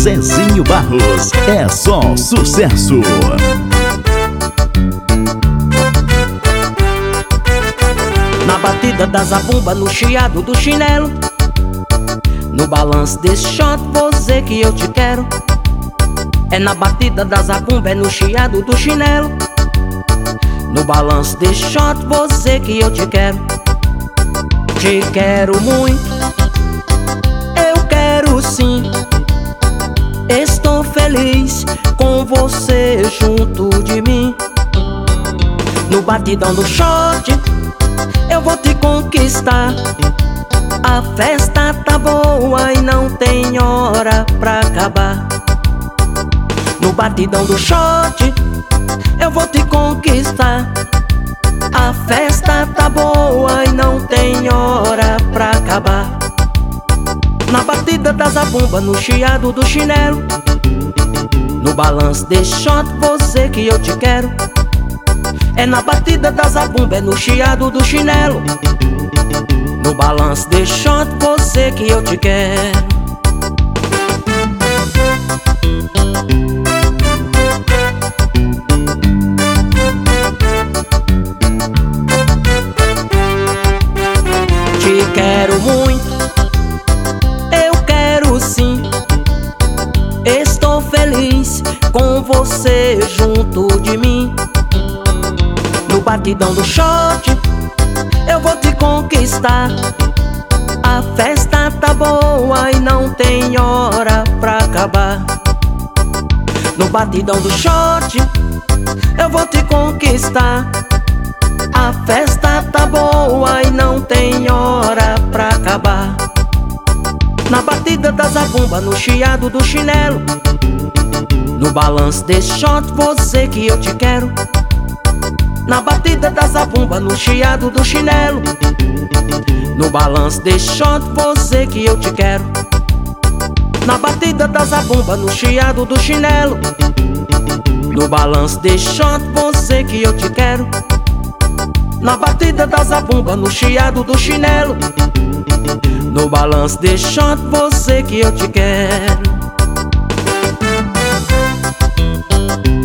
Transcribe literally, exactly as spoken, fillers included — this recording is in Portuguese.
Zezinho Barros, é só sucesso. Na batida da zabumba, no chiado do chinelo, no balanço desse shot, você que eu te quero. É na batida da zabumba, é no chiado do chinelo, no balanço desse shot, você que eu te quero. Te quero muito, eu quero sim. Estou feliz com você junto de mim. No batidão do shot, eu vou te conquistar. A festa tá boa e não tem hora pra acabar. No batidão do shot, eu vou te conquistar. A festa tá boa e não tem hora pra acabar. Na batida da zabumba, no chiado do chinelo, no balanço desse shot, você que eu te quero. É na batida da zabumba, é no chiado do chinelo, no balanço desse shot, você que eu te quero. Te quero muito, eu quero sim. Estou feliz com você junto de mim. No batidão do shot, eu vou te conquistar. A festa tá boa e não tem hora pra acabar. No batidão do shot, eu vou te conquistar. A festa tá boa e não tem hora pra acabar. Na batida da zabumba, no chiado do chinelo, no balanço desse shot, você que eu te quero. Na batida da zabumba, no chiado do chinelo, no balanço desse shot, você que eu te quero. Na batida da zabumba, no chiado do chinelo, no balanço desse shot, você que eu te quero. Na batida da zabumba, no chiado do chinelo, no balanço desse shot, você que eu te quero.